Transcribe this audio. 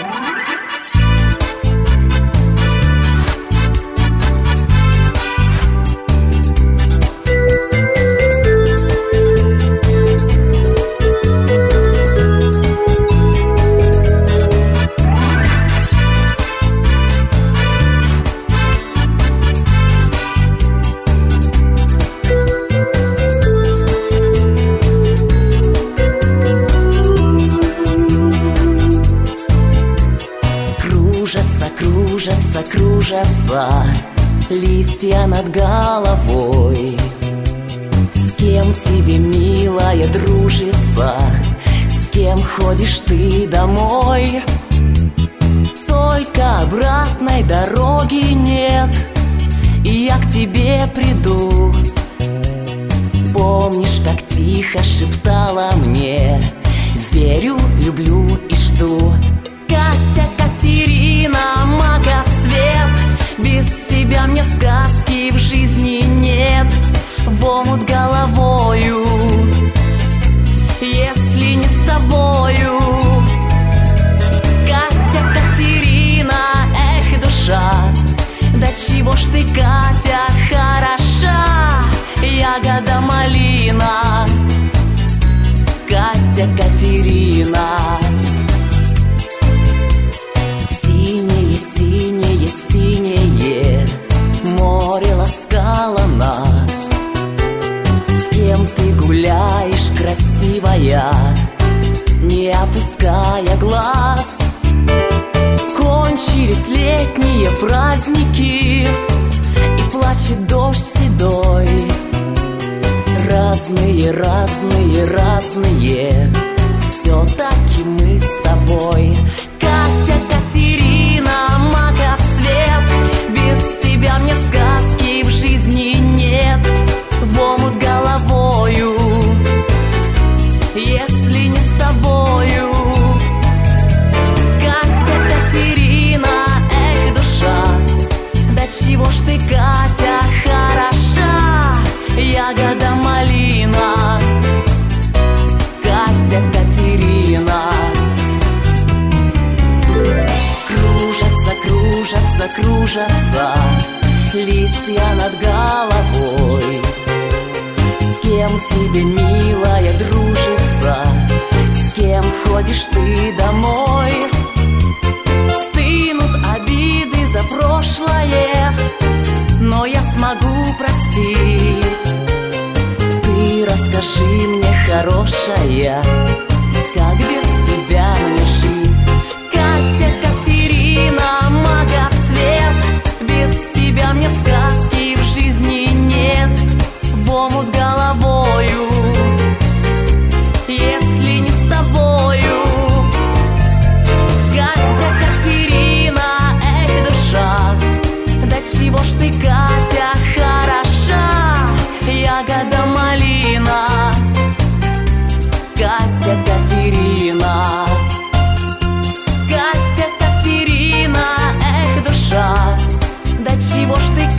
Кружатся, кружатся листья над головой. С кем тебе, милая, дружится? С кем ходишь ты домой? Только обратной дороги нет, и я к тебе приду. Помнишь, как тихо шептала мне: верю, люблю и жду. Катя, Катерина, маков цвет, без тебя мне сказки в жизни нет. В омут головою, если не с тобою. Катя, Катерина, эх, душа, да чего ж ты, Катя, хороша, ягода малина. Катя, Катерина. Синее, синее, синее море ласкало нас. С кем ты гуляешь, красивая, не опуская глаз? Кончились летние праздники, и плачет дождь седой. Разные, разные, разные, все-таки мы с тобой. Катя, Катерина, маков цвет, без тебя мне сказки в жизни нет. В омут головою, если не с тобою. Катя, Катерина, эх, душа, да чего ж ты, Катя, хороша, ягода малина. Катя, Катерина. Кружатся, кружатся, кружатся листья над головой. С кем тебе, милая, дружится? С кем ходишь ты домой? Стынут обиды за прошлое, но я смогу простить. Ты расскажи мне, хорошая, как без тебя мне жить? Катя, Катерина, маков цвет, без тебя мне сказки в жизни нет. В омут головою, если не с тобою. Катя, Катерина, эх, душа, да чего ж ты, Катя, хороша, ягода малина. Катя, Катерина. Катя, Катерина, эх, душа, да чего ж ты,